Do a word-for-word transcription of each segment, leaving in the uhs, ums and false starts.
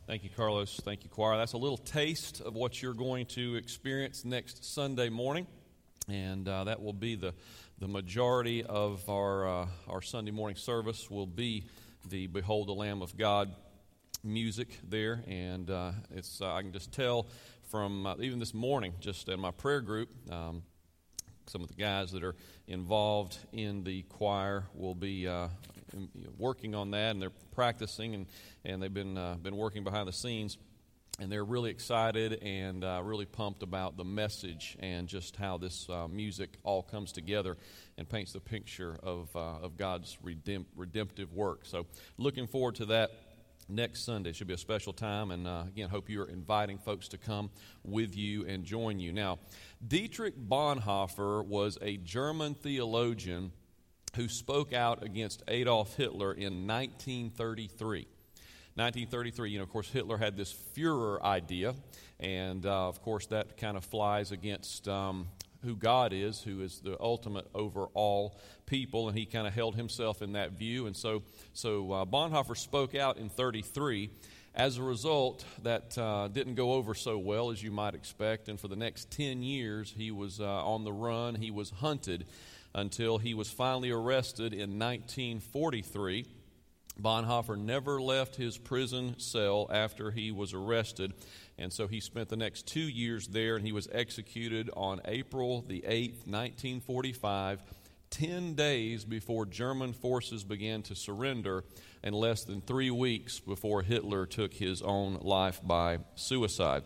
Thank you, Carlos. Thank you, choir. That's a little taste of what you're going to experience next Sunday morning, and uh, that will be the the majority of our uh, our Sunday morning service will be the "Behold the Lamb of God" music there, and uh, it's uh, I can just tell from uh, even this morning, just in my prayer group, um, some of the guys that are involved in the choir will be uh, working on that, and they're practicing, and, and they've been uh, been working behind the scenes, and they're really excited and uh, really pumped about the message and just how this uh, music all comes together and paints the picture of uh, of God's redemp- redemptive work. So looking forward to that next Sunday. It should be a special time, and uh, again, hope you're inviting folks to come with you and join you. Now, Dietrich Bonhoeffer was a German theologian who spoke out against Adolf Hitler in nineteen thirty-three. nineteen thirty-three, you know, of course, Hitler had this Führer idea, and uh, of course, that kind of flies against um, who God is, who is the ultimate over all people, and he kind of held himself in that view. And so, so uh, Bonhoeffer spoke out in thirty-three. As a result, that uh, didn't go over so well as you might expect, and for the next ten years, he was uh, on the run. He was hunted until he was finally arrested in nineteen forty-three. Bonhoeffer never left his prison cell after he was arrested, and so he spent the next two years there, and he was executed on April the eighth, nineteen forty-five, ten days before German forces began to surrender, and less than three weeks before Hitler took his own life by suicide.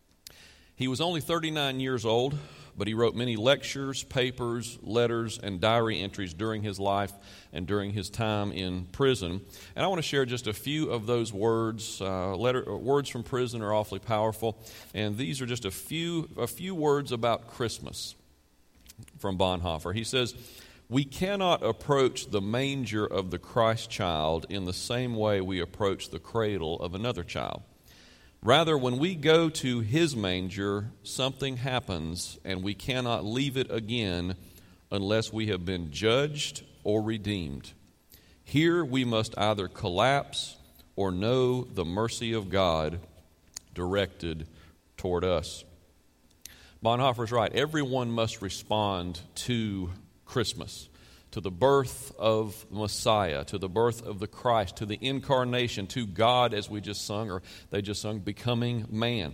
He was only thirty-nine years old, but he wrote many lectures, papers, letters, and diary entries during his life and during his time in prison. And I want to share just a few of those words. Uh, letter, words from prison are awfully powerful, and these are just a few a few words about Christmas from Bonhoeffer. He says, "We cannot approach the manger of the Christ child in the same way we approach the cradle of another child. Rather, when we go to his manger, something happens, and we cannot leave it again unless we have been judged or redeemed. Here we must either collapse or know the mercy of God directed toward us." Bonhoeffer's right. Everyone must respond to Christmas, to the birth of Messiah, to the birth of the Christ, to the incarnation, to God, as we just sung, or they just sung, becoming man.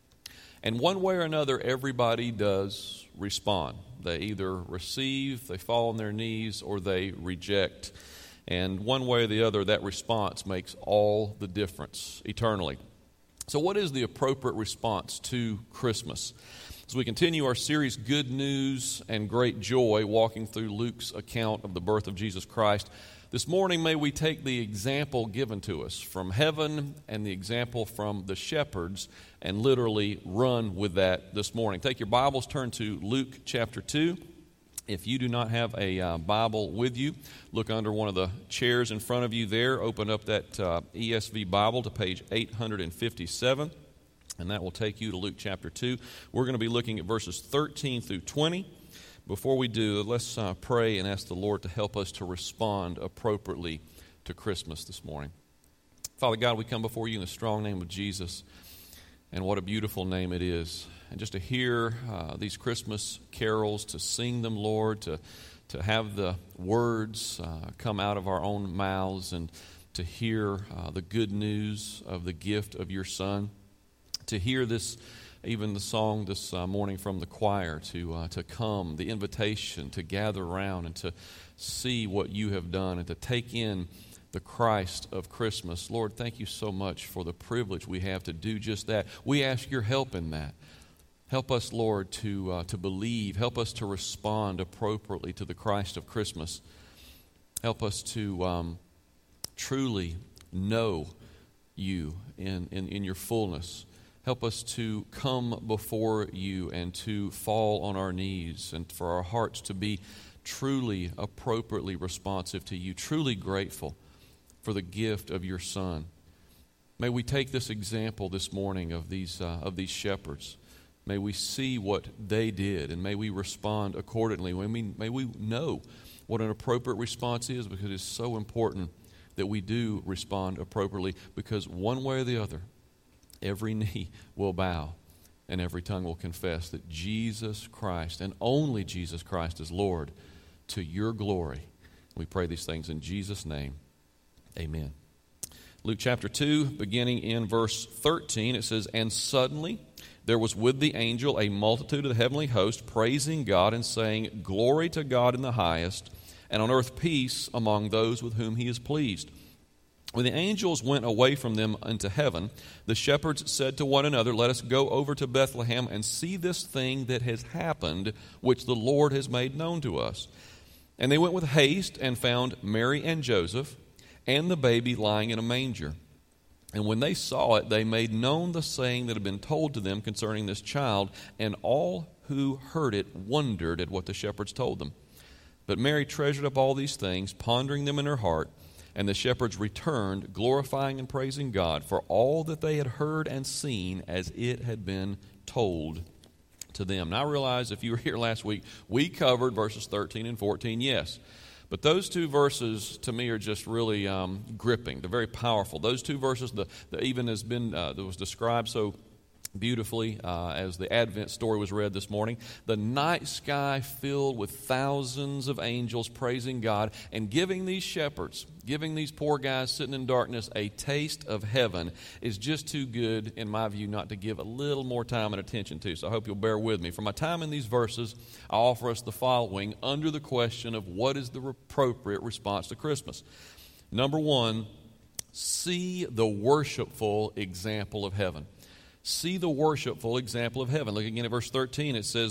And one way or another, everybody does respond. They either receive, they fall on their knees, or they reject. And one way or the other, that response makes all the difference eternally. So what is the appropriate response to Christmas? As we continue our series, Good News and Great Joy, walking through Luke's account of the birth of Jesus Christ, this morning may we take the example given to us from heaven and the example from the shepherds and literally run with that this morning. Take your Bibles, turn to Luke chapter two. If you do not have a uh, Bible with you, look under one of the chairs in front of you there. Open up that uh, E S V Bible to page eight fifty-seven. And that will take you to Luke chapter two. We're going to be looking at verses thirteen through twenty. Before we do, let's uh, pray and ask the Lord to help us to respond appropriately to Christmas this morning. Father God, we come before you in the strong name of Jesus, and what a beautiful name it is. And just to hear uh, these Christmas carols, to sing them, Lord, to, to have the words uh, come out of our own mouths, and to hear uh, the good news of the gift of your Son. To hear this, even the song this uh, morning from the choir, to uh, to come, the invitation to gather around and to see what you have done and to take in the Christ of Christmas. Lord, thank you so much for the privilege we have to do just that. We ask your help in that. Help us, Lord, to uh, to believe. Help us to respond appropriately to the Christ of Christmas. Help us to um, truly know you in, in, in your fullness. Help us to come before you and to fall on our knees, and for our hearts to be truly, appropriately responsive to you, truly grateful for the gift of your Son. May we take this example this morning of these uh, of these shepherds. May we see what they did, and may we respond accordingly. May we, may we know what an appropriate response is, because it's so important that we do respond appropriately, because one way or the other, every knee will bow and every tongue will confess that Jesus Christ and only Jesus Christ is Lord, to your glory. We pray these things in Jesus' name. Amen. Luke chapter two, beginning in verse thirteen, it says, "And suddenly there was with the angel a multitude of the heavenly host, praising God and saying, Glory to God in the highest, and on earth peace among those with whom he is pleased. When the angels went away from them into heaven, the shepherds said to one another, Let us go over to Bethlehem and see this thing that has happened, which the Lord has made known to us. And they went with haste and found Mary and Joseph and the baby lying in a manger. And when they saw it, they made known the saying that had been told to them concerning this child, and all who heard it wondered at what the shepherds told them. But Mary treasured up all these things, pondering them in her heart. And the shepherds returned, glorifying and praising God for all that they had heard and seen as it had been told to them." Now I realize if you were here last week, we covered verses thirteen and fourteen, yes. But those two verses, to me, are just really um, gripping. They're very powerful. Those two verses, the, the even has been, uh, that was described so beautifully uh, as the Advent story was read this morning. The night sky filled with thousands of angels praising God and giving these shepherds, giving these poor guys sitting in darkness a taste of heaven is just too good, in my view, not to give a little more time and attention to. So I hope you'll bear with me. For my time in these verses, I offer us the following under the question of what is the appropriate response to Christmas. Number one, see the worshipful example of heaven. See the worshipful example of heaven. Look again at verse thirteen. It says,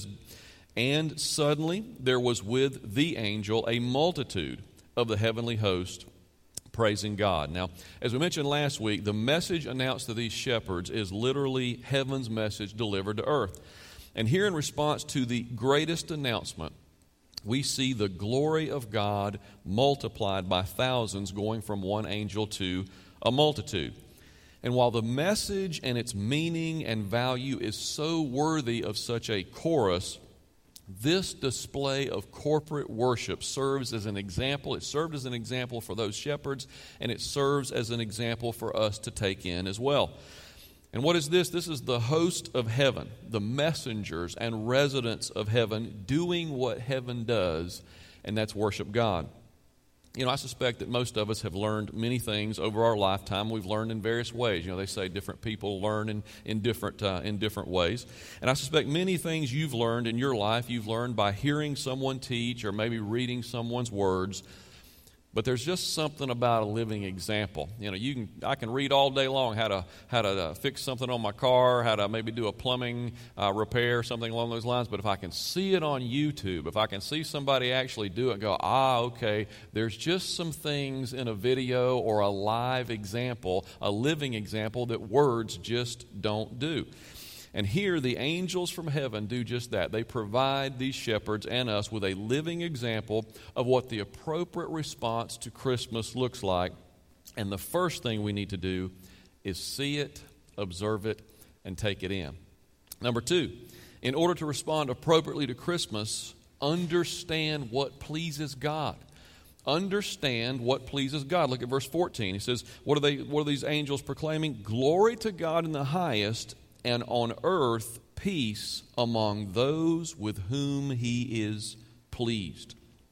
"And suddenly there was with the angel a multitude of the heavenly host praising God." Now, as we mentioned last week, the message announced to these shepherds is literally heaven's message delivered to earth. And here in response to the greatest announcement, we see the glory of God multiplied by thousands going from one angel to a multitude. And while the message and its meaning and value is so worthy of such a chorus, this display of corporate worship serves as an example. It served as an example for those shepherds, and it serves as an example for us to take in as well. And what is this? This is the host of heaven, the messengers and residents of heaven doing what heaven does, and that's worship God. You know, I suspect that most of us have learned many things over our lifetime. We've learned in various ways. You know, they say different people learn in, in, different, uh, in different ways. And I suspect many things you've learned in your life, you've learned by hearing someone teach or maybe reading someone's words. But there's just something about a living example. You know, you can I can read all day long how to how to uh, fix something on my car, how to maybe do a plumbing uh, repair, something along those lines. But if I can see it on YouTube, if I can see somebody actually do it and go, ah, okay, there's just some things in a video or a live example, a living example that words just don't do. And here the angels from heaven do just that. They provide these shepherds and us with a living example of what the appropriate response to Christmas looks like. And the first thing we need to do is see it, observe it, and take it in. Number two, in order to respond appropriately to Christmas, understand what pleases God. Understand what pleases God. Look at verse fourteen. He says, what are they? What are these angels proclaiming? Glory to God in the highest, and on earth peace among those with whom he is pleased.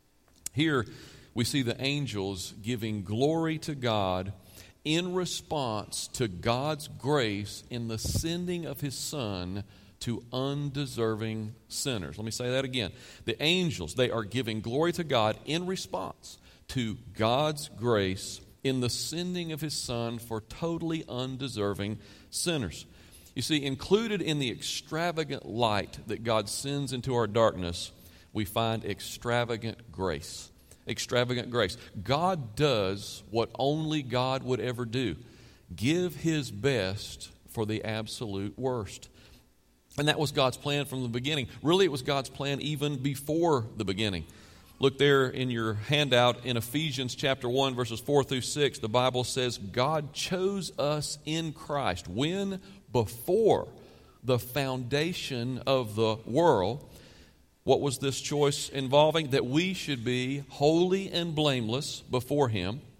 Here we see the angels giving glory to God in response to God's grace in the sending of his Son to undeserving sinners. Let me say that again. The angels, they are giving glory to God in response to God's grace in the sending of his Son for totally undeserving sinners. You see, included in the extravagant light that God sends into our darkness, we find extravagant grace. Extravagant grace. God does what only God would ever do. Give his best for the absolute worst. And that was God's plan from the beginning. Really, it was God's plan even before the beginning. Look there in your handout in Ephesians chapter one, verses four through six. The Bible says, God chose us in Christ when before the foundation of the world. What was this choice involving? That we should be holy and blameless before him.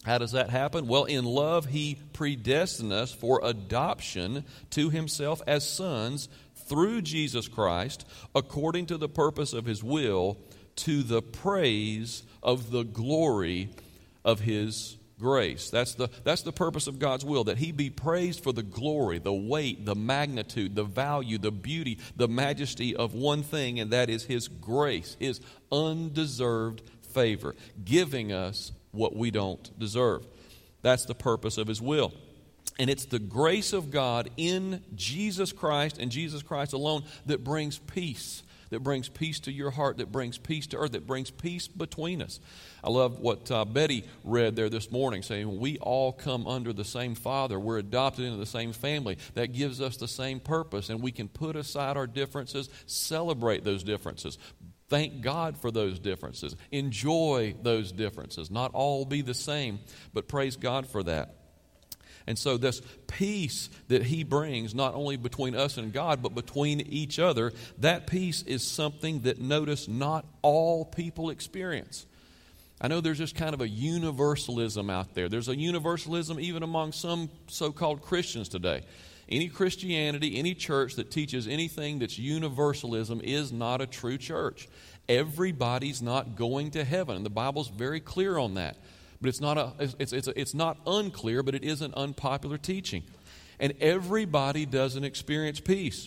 How does that happen? Well, in love, He predestined us for adoption to Himself as sons through Jesus Christ, according to the purpose of His will, to the praise of the glory of His grace. That's the, that's the purpose of God's will, that He be praised for the glory, the weight, the magnitude, the value, the beauty, the majesty of one thing, and that is His grace, His undeserved favor, giving us what we don't deserve. That's the purpose of His will. And it's the grace of God in Jesus Christ and Jesus Christ alone that brings peace, that brings peace to your heart, that brings peace to earth, that brings peace between us. I love what uh, Betty read there this morning, saying we all come under the same Father. We're adopted into the same family. That gives us the same purpose, and we can put aside our differences, celebrate those differences. Thank God for those differences. Enjoy those differences. Not all be the same, but praise God for that. And so this peace that He brings, not only between us and God, but between each other, that peace is something that, notice, not all people experience. I know there's just kind of a universalism out there. There's a universalism even among some so-called Christians today. Any Christianity, any church that teaches anything that's universalism is not a true church. Everybody's not going to heaven, and the Bible's very clear on that. But it's not a, it's it's a, it's not unclear, but it is an unpopular teaching. And everybody doesn't experience peace.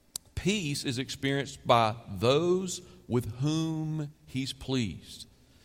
Peace is experienced by those with whom He's pleased.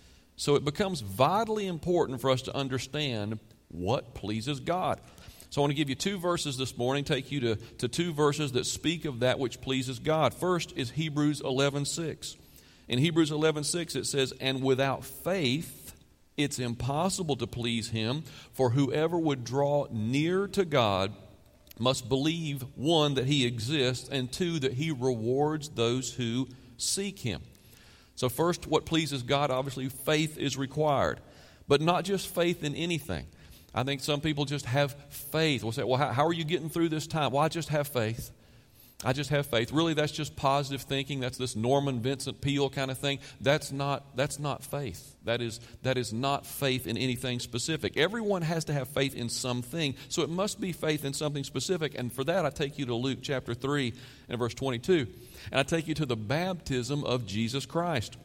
So it becomes vitally important for us to understand what pleases God. So I want to give you two verses this morning, take you to, to two verses that speak of that which pleases God. First is Hebrews eleven six. In Hebrews eleven six it says, "And without faith it's impossible to please Him, for whoever would draw near to God must believe, one, that He exists, and two, that He rewards those who seek Him." So first, what pleases God, obviously faith is required. But not just faith in anything. I think some people just have faith. We'll say, well, how, how are you getting through this time? Well, I just have faith. I just have faith. Really, that's just positive thinking. That's this Norman Vincent Peale kind of thing. That's not, that's not faith. That is, that is not faith in anything specific. Everyone has to have faith in something, so it must be faith in something specific. And for that, I take you to Luke chapter three and verse twenty-two. And I take you to the baptism of Jesus Christ.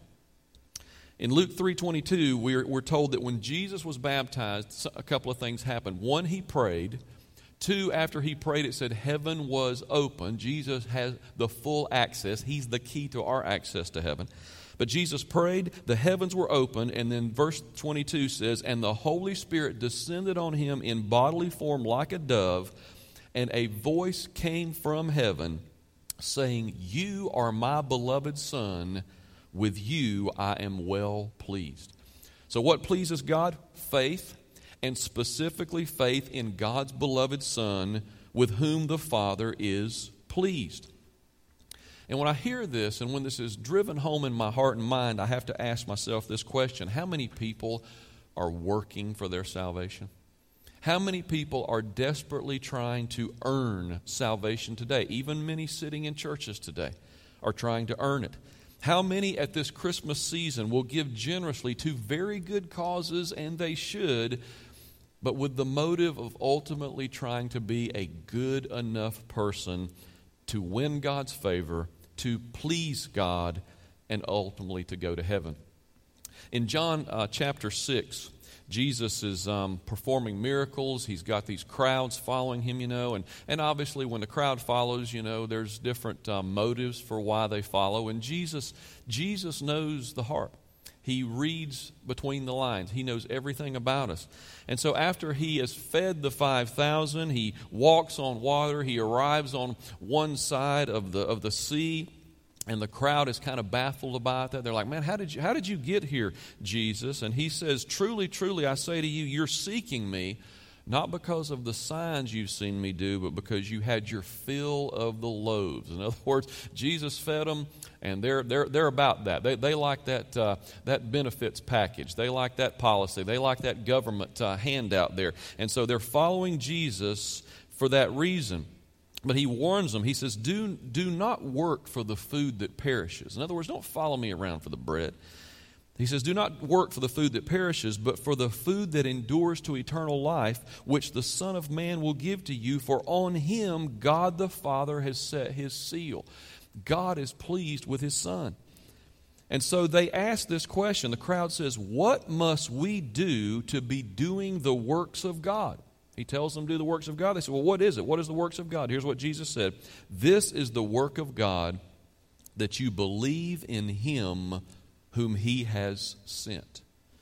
In Luke three twenty-two, we're, we're told that when Jesus was baptized, a couple of things happened. One, He prayed. Two, after He prayed, it said heaven was open. Jesus has the full access. He's the key to our access to heaven. But Jesus prayed, the heavens were open, and then verse twenty-two says, "And the Holy Spirit descended on Him in bodily form like a dove, and a voice came from heaven, saying, 'You are my beloved Son, with you I am well pleased.'" So what pleases God? Faith, and specifically faith in God's beloved Son, with whom the Father is pleased. And when I hear this, and when this is driven home in my heart and mind, I have to ask myself this question: how many people are working for their salvation? How many people are desperately trying to earn salvation today? Even many sitting in churches today are trying to earn it. How many at this Christmas season will give generously to very good causes, and they should, but with the motive of ultimately trying to be a good enough person to win God's favor, to please God, and ultimately to go to heaven? In John uh, chapter six, Jesus is um, performing miracles. He's got these crowds following Him, you know, and, and obviously when the crowd follows, you know, there's different um, motives for why they follow. And Jesus, Jesus knows the heart. He reads between the lines. He knows everything about us. And so after He has fed the five thousand, He walks on water. He arrives on one side of the of the sea. And the crowd is kind of baffled about that. They're like, "Man, how did you how did you get here, Jesus?" And He says, "Truly, truly, I say to you, you're seeking me, not because of the signs you've seen me do, but because you had your fill of the loaves." In other words, Jesus fed them, and they're they're they're about that. They they like that uh, that benefits package. They like that policy. They like that government uh, handout there, and so they're following Jesus for that reason. But He warns them. He says, do, do not work for the food that perishes. In other words, don't follow me around for the bread. He says, do not work for the food that perishes, but for the food that endures to eternal life, which the Son of Man will give to you, for on him God the Father has set his seal. God is pleased with his Son. And so they ask this question. The crowd says, what must we do to be doing the works of God? He tells them to do the works of God. They say, well, what is it? What is the works of God? Here's what Jesus said. This is the work of God, that you believe in him whom he has sent.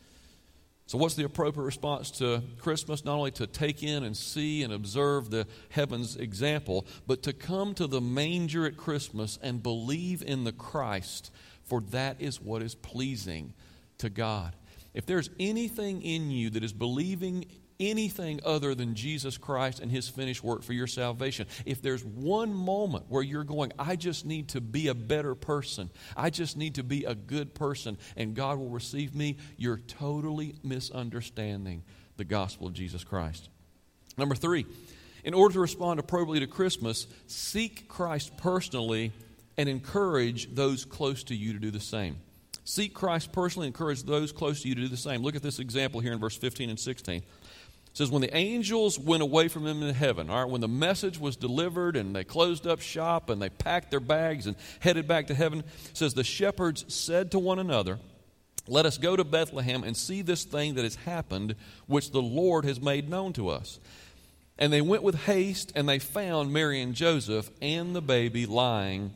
So what's the appropriate response to Christmas? Not only to take in and see and observe the heaven's example, but to come to the manger at Christmas and believe in the Christ, for that is what is pleasing to God. If there's anything in you that is believing anything other than Jesus Christ and his finished work for your salvation, if there's one moment where you're going, I just need to be a better person, I just need to be a good person, and God will receive me, you're totally misunderstanding the gospel of Jesus Christ. Number three, in order to respond appropriately to Christmas, seek Christ personally and encourage those close to you to do the same. Seek Christ personally, encourage those close to you to do the same. Look at this example here in verse fifteen and sixteen. It says, when the angels went away from him in heaven, all right, when the message was delivered and they closed up shop and they packed their bags and headed back to heaven, it says, the shepherds said to one another, let us go to Bethlehem and see this thing that has happened, which the Lord has made known to us. And they went with haste, and they found Mary and Joseph and the baby lying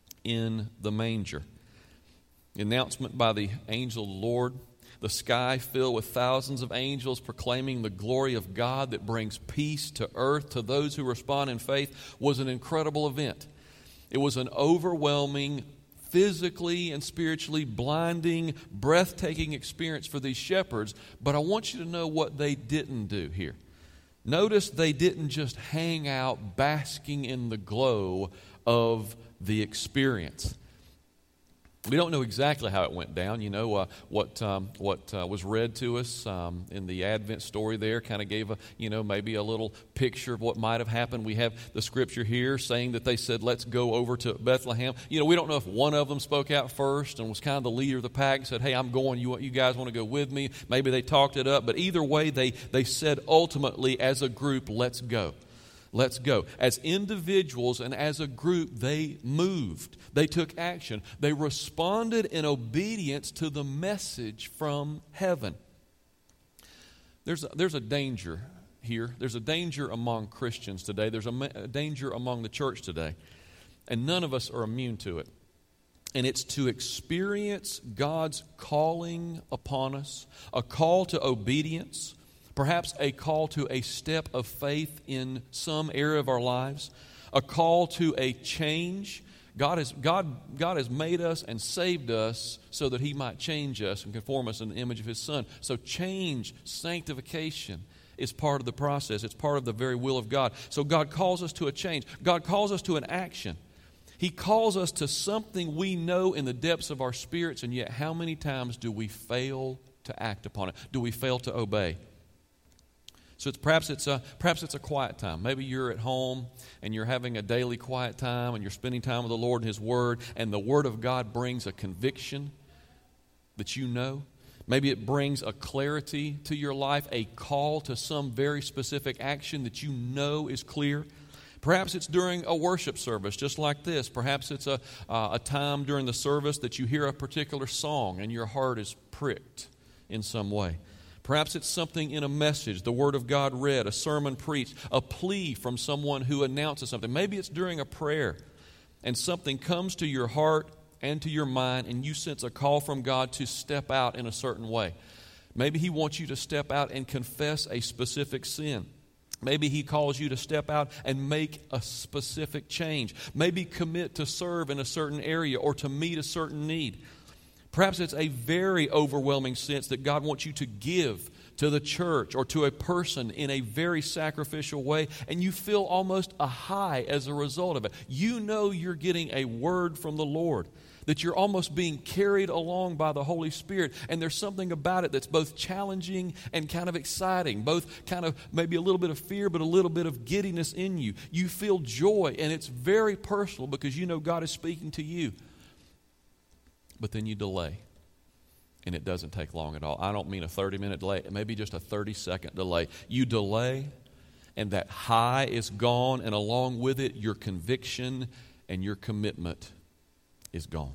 in the manger. The announcement by the angel of the Lord, the sky filled with thousands of angels proclaiming the glory of God that brings peace to earth to those who respond in faith, was an incredible event. It was an overwhelming, physically and spiritually blinding, breathtaking experience for these shepherds. But I want you to know what they didn't do here. Notice they didn't just hang out basking in the glow of the experience. We don't know exactly how it went down. You know, uh, what um, what uh, was read to us um, in the Advent story there kind of gave a, you know, maybe a little picture of what might have happened. We have the scripture here saying that they said, let's go over to Bethlehem. You know, we don't know if one of them spoke out first and was kind of the leader of the pack and said, hey, I'm going. You, you guys want to go with me? Maybe they talked it up. But either way, they, they said ultimately as a group, let's go. Let's go. As individuals and as a group, they moved. They took action. They responded in obedience to the message from heaven. There's a, there's a danger here. There's a danger among Christians today. There's a, a danger among the church today. And none of us are immune to it. And it's to experience God's calling upon us, a call to obedience, perhaps a call to a step of faith in some area of our lives, a call to a change. God has, God, God has made us and saved us so that he might change us and conform us in the image of his Son. So change, sanctification is part of the process. It's part of the very will of God. So God calls us to a change. God calls us to an action. He calls us to something we know in the depths of our spirits, and yet how many times do we fail to act upon it? Do we fail to obey? So it's, perhaps it's a perhaps it's a quiet time. Maybe you're at home and you're having a daily quiet time and you're spending time with the Lord and his Word, and the Word of God brings a conviction that you know. Maybe it brings a clarity to your life, a call to some very specific action that you know is clear. Perhaps it's during a worship service just like this. Perhaps it's a, uh, a time during the service that you hear a particular song and your heart is pricked in some way. Perhaps it's something in a message, the Word of God read, a sermon preached, a plea from someone who announces something. Maybe it's during a prayer and something comes to your heart and to your mind and you sense a call from God to step out in a certain way. Maybe he wants you to step out and confess a specific sin. Maybe he calls you to step out and make a specific change. Maybe commit to serve in a certain area or to meet a certain need. Perhaps it's a very overwhelming sense that God wants you to give to the church or to a person in a very sacrificial way, and you feel almost a high as a result of it. You know you're getting a word from the Lord, that you're almost being carried along by the Holy Spirit, and there's something about it that's both challenging and kind of exciting, both kind of maybe a little bit of fear but a little bit of giddiness in you. You feel joy, and it's very personal because you know God is speaking to you. But then you delay. and it doesn't take long at all. I don't mean a thirty-minute delay, maybe just a thirty-second delay. You delay, and that high is gone, and along with it, your conviction and your commitment is gone.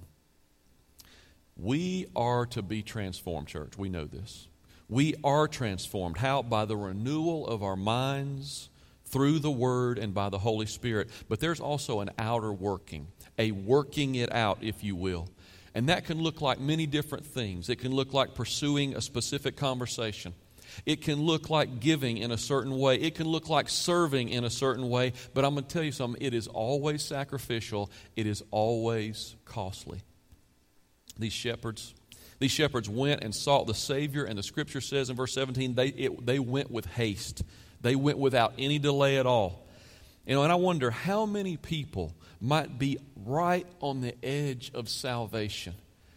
We are to be transformed, church. We know this. We are transformed. How? By the renewal of our minds through the Word and by the Holy Spirit. But there's also an outer working, a working it out, if you will. And that can look like many different things. It can look like pursuing a specific conversation. It can look like giving in a certain way. It can look like serving in a certain way. But I'm going to tell you something. It is always sacrificial. It is always costly. These shepherds, these shepherds went and sought the Savior, and the Scripture says in verse seventeen, they, it, they went with haste. They went without any delay at all. You know, and I wonder how many people might be right on the edge of salvation,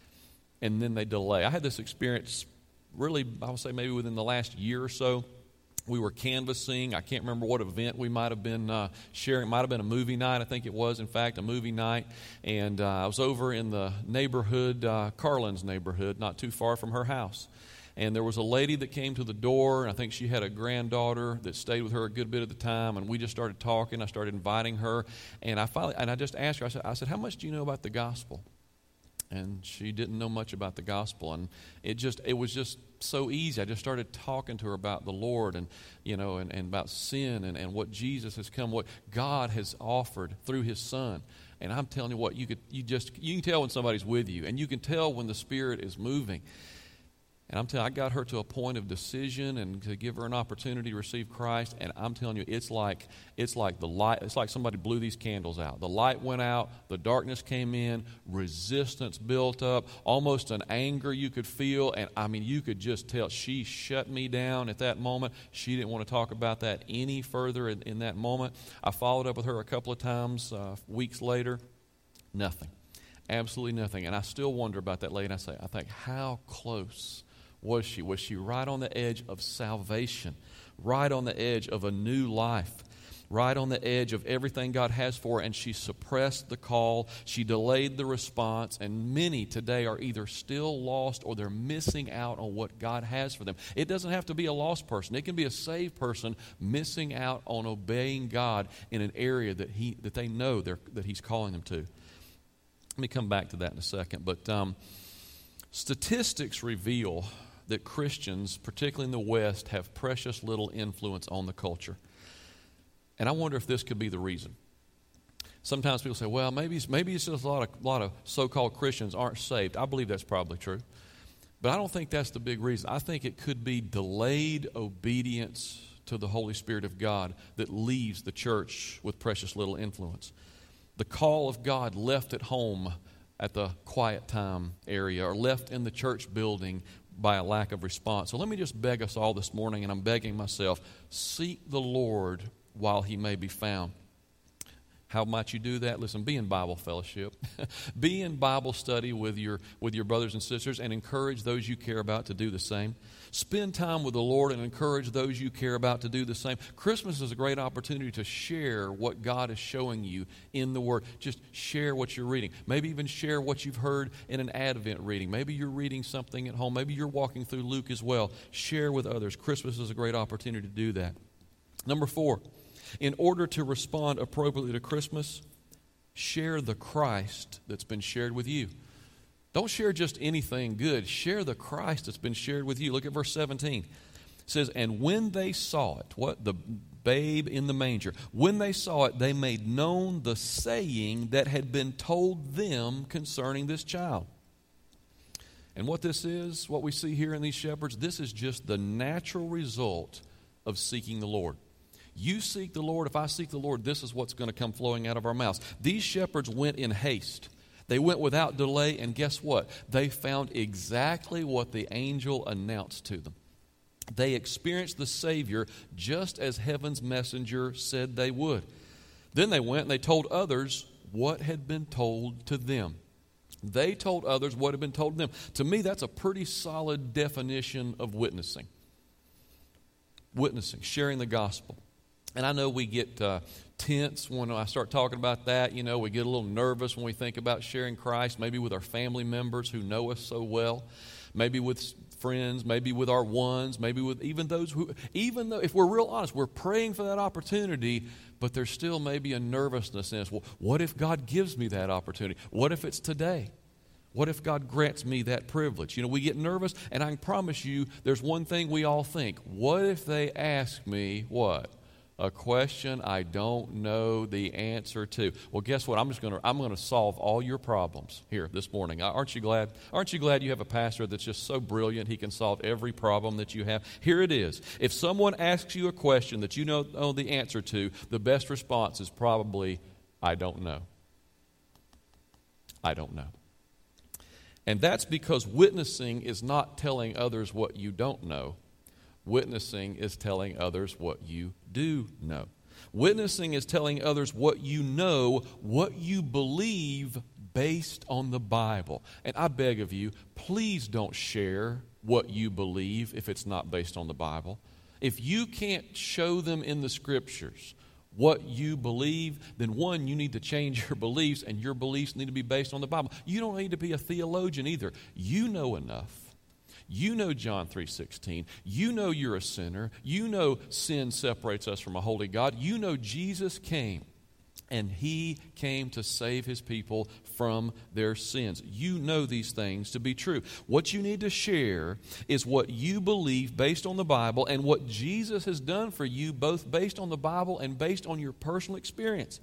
and then they delay. I had this experience really, I would say maybe within the last year or so. We were canvassing. I can't remember what event we might have been uh, sharing. It might have been a movie night. I think it was, in fact, a movie night. And uh, I was over in the neighborhood, uh, Carlin's neighborhood, not too far from her house. And there was a lady that came to the door, and I think she had a granddaughter that stayed with her a good bit of the time. And we just started talking. I started inviting her. And I finally, and I just asked her, I said, I said, how much do you know about the gospel? And she didn't know much about the gospel, and it just it was just so easy. I just started talking to her about the Lord, and you know, and, and about sin, and, and what Jesus has come, what God has offered through His Son. And I'm telling you what, you could you just you can tell when somebody's with you, and you can tell when the Spirit is moving. And I'm telling you, I got her to a point of decision and to give her an opportunity to receive Christ. And I'm telling you, it's like it's like the light. It's like somebody blew these candles out. The light went out. The darkness came in. Resistance built up. Almost an anger you could feel. And I mean, you could just tell she shut me down at that moment. She didn't want to talk about that any further in, in that moment. I followed up with her a couple of times, uh, weeks later. Nothing. Absolutely nothing. And I still wonder about that lady. And I say, I think, how close was she? Was she right on the edge of salvation, right on the edge of a new life, right on the edge of everything God has for her, and she suppressed the call, she delayed the response, and many today are either still lost or they're missing out on what God has for them. It doesn't have to be a lost person. It can be a saved person missing out on obeying God in an area that he that they know they're, that He's calling them to. Let me come back to that in a second, but um, statistics reveal that Christians, particularly in the West, have precious little influence on the culture. And I wonder if this could be the reason. Sometimes people say, well, maybe it's, maybe it's just a lot of, lot of so-called Christians aren't saved. I believe that's probably true. But I don't think that's the big reason. I think it could be delayed obedience to the Holy Spirit of God that leaves the church with precious little influence. The call of God left at home at the quiet time area or left in the church building by a lack of response. So let me just beg us all this morning, and I'm begging myself, seek the Lord while He may be found. How might you do that? Listen, be in Bible fellowship. Be in Bible study with your, with your brothers and sisters, and encourage those you care about to do the same. Spend time with the Lord and encourage those you care about to do the same. Christmas is a great opportunity to share what God is showing you in the Word. Just share what you're reading. Maybe even share what you've heard in an Advent reading. Maybe you're reading something at home. Maybe you're walking through Luke as well. Share with others. Christmas is a great opportunity to do that. Number four, in order to respond appropriately to Christmas, share the Christ that's been shared with you. Don't share just anything good. Share the Christ that's been shared with you. Look at verse seventeen. It says, and when they saw it, what? The babe in the manger. When they saw it, they made known the saying that had been told them concerning this child. And what this is, what we see here in these shepherds, this is just the natural result of seeking the Lord. You seek the Lord, if I seek the Lord, this is what's going to come flowing out of our mouths. These shepherds went in haste. They went without delay, and guess what? They found exactly what the angel announced to them. They experienced the Savior just as heaven's messenger said they would. Then they went and they told others what had been told to them. They told others what had been told to them. To me, that's a pretty solid definition of witnessing. Witnessing, sharing the gospel. And I know we get uh, tense when I start talking about that. You know, we get a little nervous when we think about sharing Christ, maybe with our family members who know us so well. maybe with friends, maybe with our ones, maybe with even those who, even though, if we're real honest, we're praying for that opportunity, but there's still maybe a nervousness in us. Well, what if God gives me that opportunity? What if it's today? What if God grants me that privilege? You know, we get nervous, and I can promise you there's one thing we all think. What if they ask me what? A question I don't know the answer to. Well, guess what? I'm just going to I'm going to solve all your problems here this morning. Aren't you glad? Aren't you glad you have a pastor that's just so brilliant he can solve every problem that you have? Here it is. If someone asks you a question that you know, know the answer to, the best response is probably, I don't know. I don't know. And that's because witnessing is not telling others what you don't know. Witnessing is telling others what you do know. Witnessing is telling others what you know, what you believe based on the Bible. And I beg of you, please don't share what you believe if it's not based on the Bible. If you can't show them in the Scriptures what you believe, then one, you need to change your beliefs, and your beliefs need to be based on the Bible. You don't need to be a theologian either. You know enough. You know John three sixteen. You know you're a sinner. You know sin separates us from a holy God. You know Jesus came, and He came to save His people from their sins. You know these things to be true. What you need to share is what you believe based on the Bible and what Jesus has done for you, both based on the Bible and based on your personal experience.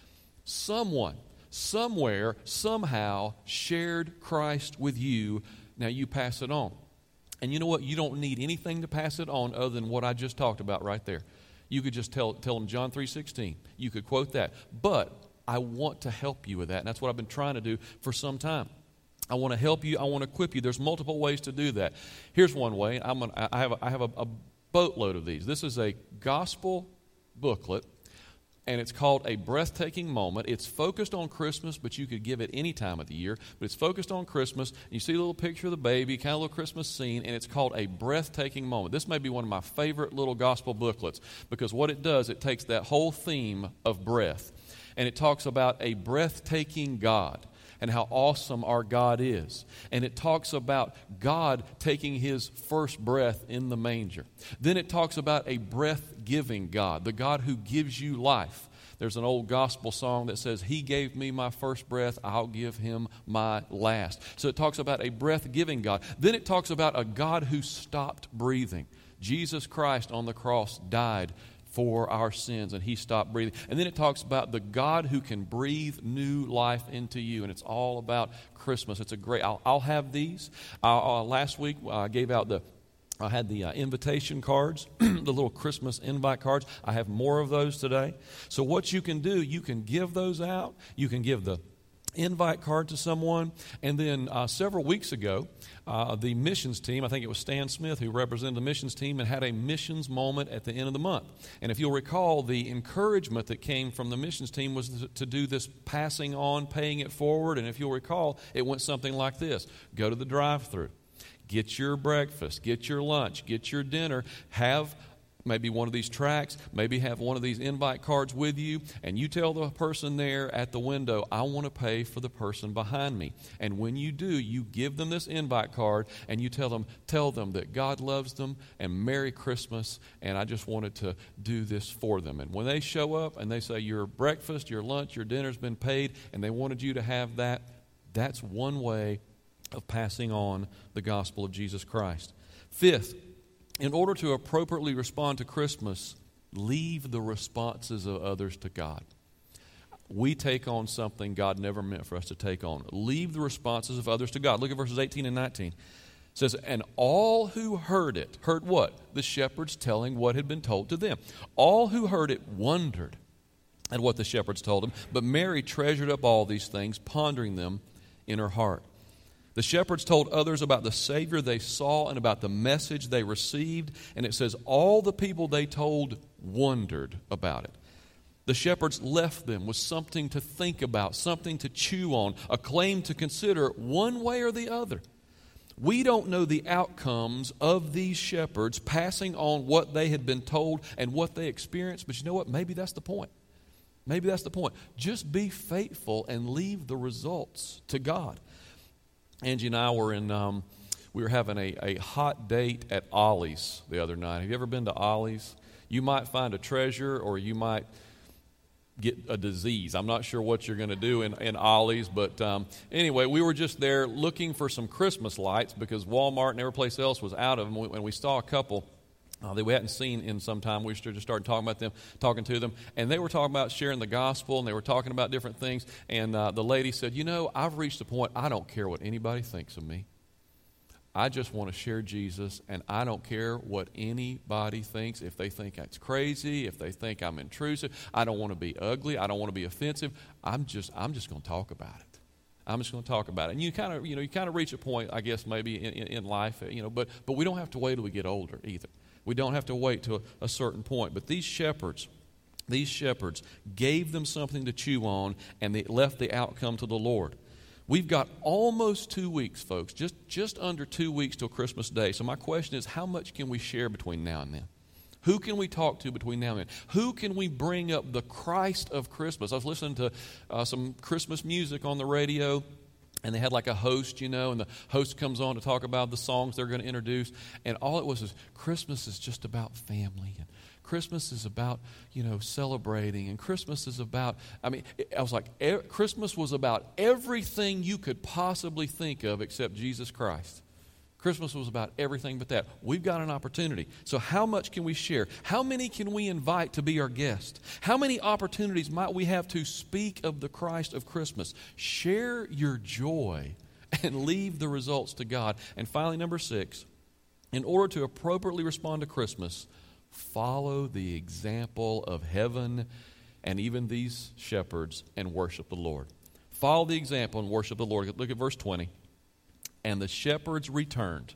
Someone, somewhere, somehow shared Christ with you. Now you pass it on. And you know what? You don't need anything to pass it on other than what I just talked about right there. You could just tell, tell them John three sixteen. You could quote that. But I want to help you with that. And that's what I've been trying to do for some time. I want to help you. I want to equip you. There's multiple ways to do that. Here's one way. I'm gonna, I have, a, I have a, a boatload of these. This is a gospel booklet. And it's called A Breathtaking Moment. It's focused on Christmas, but you could give it any time of the year. But it's focused on Christmas. You see a little picture of the baby, kind of a little Christmas scene, and it's called A Breathtaking Moment. This may be one of my favorite little gospel booklets because what it does, it takes that whole theme of breath, and it talks about a breathtaking God and how awesome our God is. And it talks about God taking His first breath in the manger. Then it talks about a breath-giving God, the God who gives you life. There's an old gospel song that says, He gave me my first breath, I'll give Him my last. So it talks about a breath-giving God. Then it talks about a God who stopped breathing. Jesus Christ on the cross died for our sins, and He stopped breathing. And then it talks about the God who can breathe new life into you, and it's all about Christmas. It's a great, I'll, I'll have these. Uh, uh, last week I gave out the, I had the uh, invitation cards, the little Christmas invite cards. I have more of those today. So what you can do, you can give those out. You can give the invite card to someone. And then uh, several weeks ago, uh, the missions team, I think it was Stan Smith who represented the missions team, and had a missions moment at the end of the month. And if you'll recall, the encouragement that came from the missions team was to, to do this passing on, paying it forward. And if you'll recall, it went something like this. Go to the drive-thru. Get your breakfast. Get your lunch. Get your dinner. Have maybe one of these tracts, maybe have one of these invite cards with you, and you tell the person there at the window, I want to pay for the person behind me. And when you do, you give them this invite card, and you tell them, tell them that God loves them, and Merry Christmas, and I just wanted to do this for them. And when they show up and they say your breakfast, your lunch, your dinner's been paid, and they wanted you to have that, that's one way of passing on the gospel of Jesus Christ. Fifth, in order to appropriately respond to Christmas, leave the responses of others to God. We take on something God never meant for us to take on. Leave the responses of others to God. Look at verses eighteen and nineteen. It says, and all who heard it, heard what? The shepherds telling what had been told to them. All who heard it wondered at what the shepherds told them, but Mary treasured up all these things, pondering them in her heart. The shepherds told others about the Savior they saw and about the message they received. And it says all the people they told wondered about it. The shepherds left them with something to think about, something to chew on, a claim to consider one way or the other. We don't know the outcomes of these shepherds passing on what they had been told and what they experienced. But you know what? Maybe that's the point. Maybe that's the point. Just be faithful and leave the results to God. Angie and I were in um, we were having a, a hot date at Ollie's the other night. Have you ever been to Ollie's? You might find a treasure, or you might get a disease. I'm not sure what you're going to do in, in Ollie's, but um, anyway, we were just there looking for some Christmas lights because Walmart and every place else was out of them, and we saw a couple uh, that we hadn't seen in some time. We just started talking about them, talking to them, and they were talking about sharing the gospel, and they were talking about different things, and uh, the lady said, you know, I've reached a point, I don't care what anybody thinks of me. I just want to share Jesus, and I don't care what anybody thinks. If they think that's crazy, if they think I'm intrusive, I don't want to be ugly, I don't want to be offensive. I'm just, I'm just going to talk about it. I'm just going to talk about it. And you kind of, you know, you kind of reach a point, I guess, maybe in, in, in life, you know, but but we don't have to wait till we get older either. We don't have to wait to a, a certain point. But these shepherds, these shepherds gave them something to chew on, and they left the outcome to the Lord. We've got almost two weeks, folks, just, just under two weeks till Christmas Day. So my question is, how much can we share between now and then? Who can we talk to between now and then? Who can we bring up the Christ of Christmas? I was listening to uh, some Christmas music on the radio, and they had like a host, you know, and the host comes on to talk about the songs they're going to introduce, and all it was is Christmas is just about family, and Christmas is about, you know, celebrating, and Christmas is about, I mean, I was like, e- Christmas was about everything you could possibly think of except Jesus Christ. Christmas was about everything but that. We've got an opportunity. So how much can we share? How many can we invite to be our guest? How many opportunities might we have to speak of the Christ of Christmas? Share your joy and leave the results to God. And finally, number six, in order to appropriately respond to Christmas, follow the example of heaven and even these shepherds and worship the Lord. Follow the example and worship the Lord. Look at verse twenty. And the shepherds returned,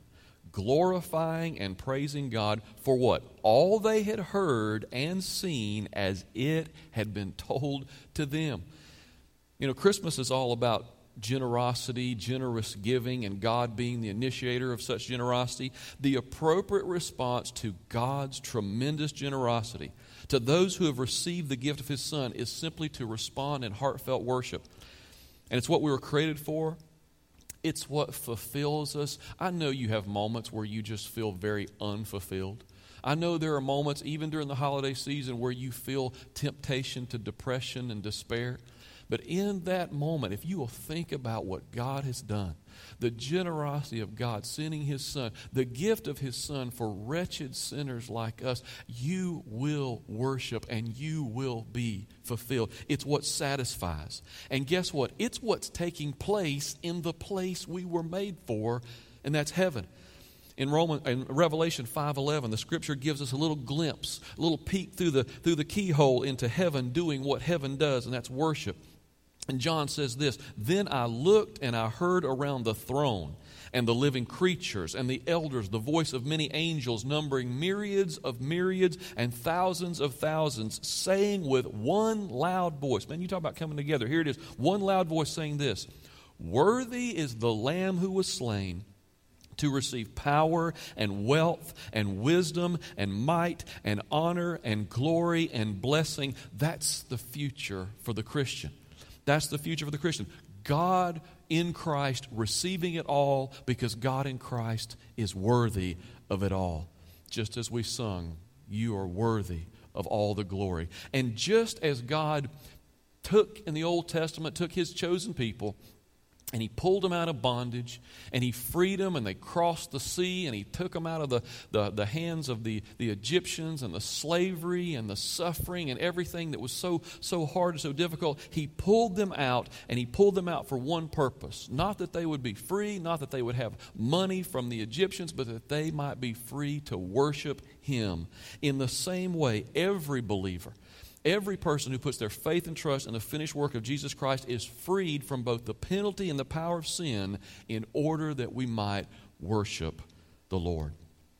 glorifying and praising God for what? All they had heard and seen as it had been told to them. You know, Christmas is all about generosity, generous giving, and God being the initiator of such generosity. The appropriate response to God's tremendous generosity to those who have received the gift of His Son is simply to respond in heartfelt worship. And it's what we were created for. It's what fulfills us. I know you have moments where you just feel very unfulfilled. I know there are moments, even during the holiday season, where you feel temptation to depression and despair. But in that moment, if you will think about what God has done, the generosity of God sending His Son, the gift of His Son for wretched sinners like us, you will worship and you will be fulfilled. It's what satisfies. And guess what? It's what's taking place in the place we were made for, and that's heaven. In Roman, in Revelation five eleven, the Scripture gives us a little glimpse, a little peek through the through the keyhole into heaven, doing what heaven does, and that's worship. And John says this, "Then I looked and I heard around the throne and the living creatures and the elders the voice of many angels, numbering myriads of myriads and thousands of thousands, saying with one loud voice." Man, you talk about coming together. Here it is. One loud voice saying this, "Worthy is the Lamb who was slain to receive power and wealth and wisdom and might and honor and glory and blessing." That's the future for the Christian. That's the future for the Christian. God in Christ receiving it all because God in Christ is worthy of it all. Just as we sung, "You are worthy of all the glory." And just as God took in the Old Testament, took His chosen people, and He pulled them out of bondage, and He freed them, and they crossed the sea, and He took them out of the, the, the hands of the, the Egyptians and the slavery and the suffering and everything that was so, so hard and so difficult. He pulled them out, and He pulled them out for one purpose. Not that they would be free, not that they would have money from the Egyptians, but that they might be free to worship Him. In the same way, every believer, every person who puts their faith and trust in the finished work of Jesus Christ is freed from both the penalty and the power of sin in order that we might worship the Lord.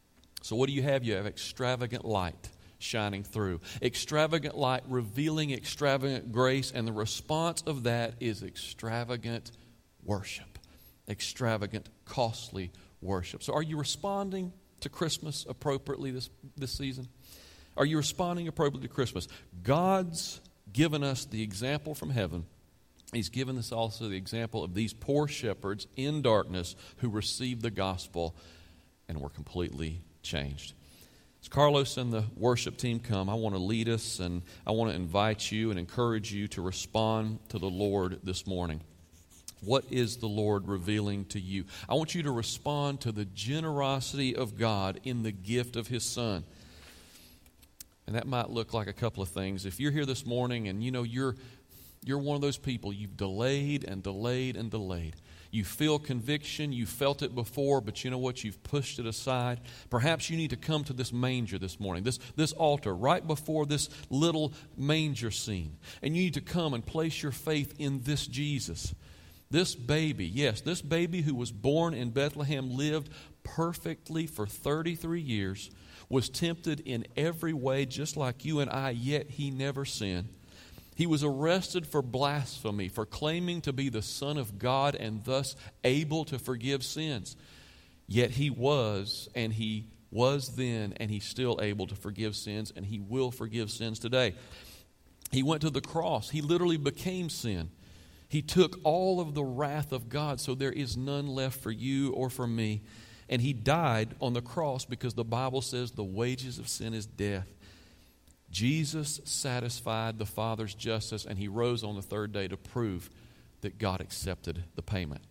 So what do you have? You have extravagant light shining through. Extravagant light revealing extravagant grace, and the response of that is extravagant worship. Extravagant, costly worship. So are you responding to Christmas appropriately this, this season? Are you responding appropriately to Christmas? God's given us the example from heaven, He's given us also the example of these poor shepherds in darkness who received the gospel and were completely changed. As Carlos and the worship team come, I want to lead us, and I want to invite you and encourage you to respond to the Lord this morning. What is the Lord revealing to you? I want you to respond to the generosity of God in the gift of His Son. And that might look like a couple of things. If you're here this morning and you know you're you're one of those people, you've delayed and delayed and delayed. You feel conviction, you felt it before, but you know what? You've pushed it aside. Perhaps you need to come to this manger this morning, this, this altar right before this little manger scene. And you need to come and place your faith in this Jesus. This baby, yes, this baby who was born in Bethlehem lived perfectly for thirty-three years, was tempted in every way just like you and I, yet he never sinned. He was arrested for blasphemy, for claiming to be the Son of God and thus able to forgive sins. Yet he was, and he was then, and he's still able to forgive sins, and he will forgive sins today. He went to the cross. He literally became sin. He took all of the wrath of God, so there is none left for you or for me. And he died on the cross because the Bible says the wages of sin is death. Jesus satisfied the Father's justice, and he rose on the third day to prove that God accepted the payment.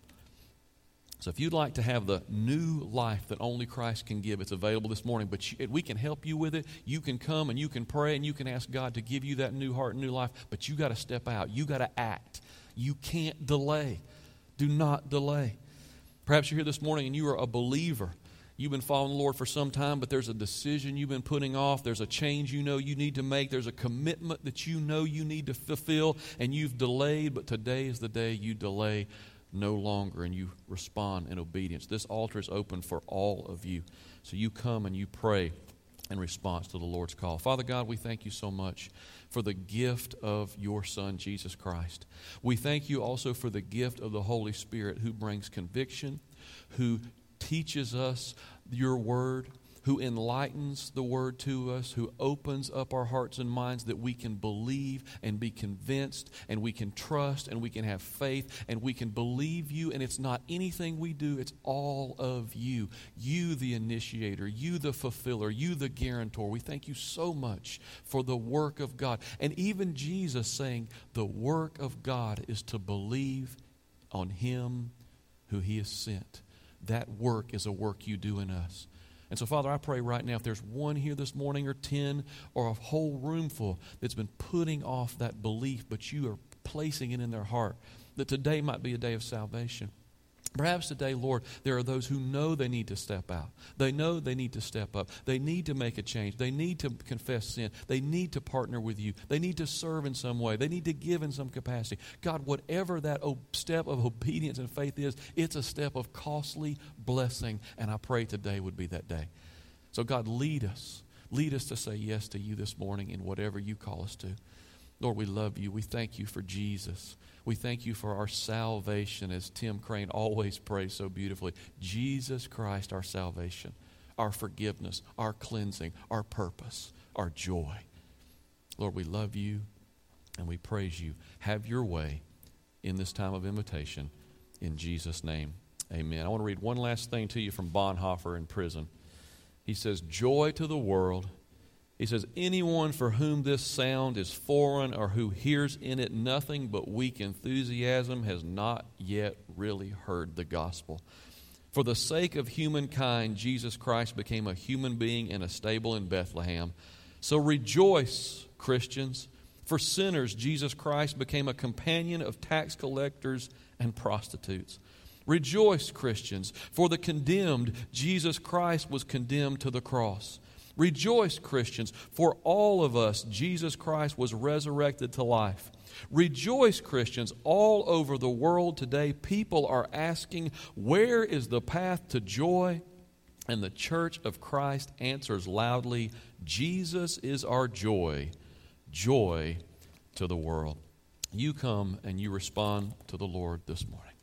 So if you'd like to have the new life that only Christ can give, it's available this morning. But you, we can help you with it. You can come and you can pray and you can ask God to give you that new heart and new life. But you got to step out. You got to act. You can't delay. Do not delay. Perhaps you're here this morning and you are a believer. You've been following the Lord for some time, but there's a decision you've been putting off. There's a change you know you need to make. There's a commitment that you know you need to fulfill, and you've delayed, but today is the day you delay no longer, and you respond in obedience. This altar is open for all of you. So you come and you pray in response to the Lord's call. Father God, we thank you so much for the gift of your Son, Jesus Christ. We thank you also for the gift of the Holy Spirit, who brings conviction, who teaches us your word, who enlightens the word to us, who opens up our hearts and minds that we can believe and be convinced, and we can trust, and we can have faith, and we can believe you. And it's not anything we do, it's all of you. You the initiator, you the fulfiller, you the guarantor. We thank you so much for the work of God. And even Jesus saying the work of God is to believe on him who he has sent. That work is a work you do in us. And so, Father, I pray right now, if there's one here this morning or ten or a whole room full that's been putting off that belief, but you are placing it in their heart, that today might be a day of salvation. Perhaps today, Lord, there are those who know they need to step out. They know they need to step up. They need to make a change. They need to confess sin. They need to partner with you. They need to serve in some way. They need to give in some capacity. God, whatever that step of obedience and faith is, it's a step of costly blessing, and I pray today would be that day. So God, lead us. Lead us to say yes to you this morning in whatever you call us to. Lord, we love you. We thank you for Jesus. We thank you for our salvation, as Tim Crane always prays so beautifully. Jesus Christ, our salvation, our forgiveness, our cleansing, our purpose, our joy. Lord, we love you and we praise you. Have your way in this time of invitation. In Jesus' name, amen. I want to read one last thing to you from Bonhoeffer in prison. He says, joy to the world. He says, anyone for whom this sound is foreign or who hears in it nothing but weak enthusiasm has not yet really heard the gospel. For the sake of humankind, Jesus Christ became a human being in a stable in Bethlehem. So rejoice, Christians. For sinners, Jesus Christ became a companion of tax collectors and prostitutes. Rejoice, Christians. For the condemned, Jesus Christ was condemned to the cross. Rejoice, Christians, for all of us, Jesus Christ was resurrected to life. Rejoice, Christians, all over the world today, people are asking, where is the path to joy? And the Church of Christ answers loudly, Jesus is our joy, joy to the world. You come and you respond to the Lord this morning.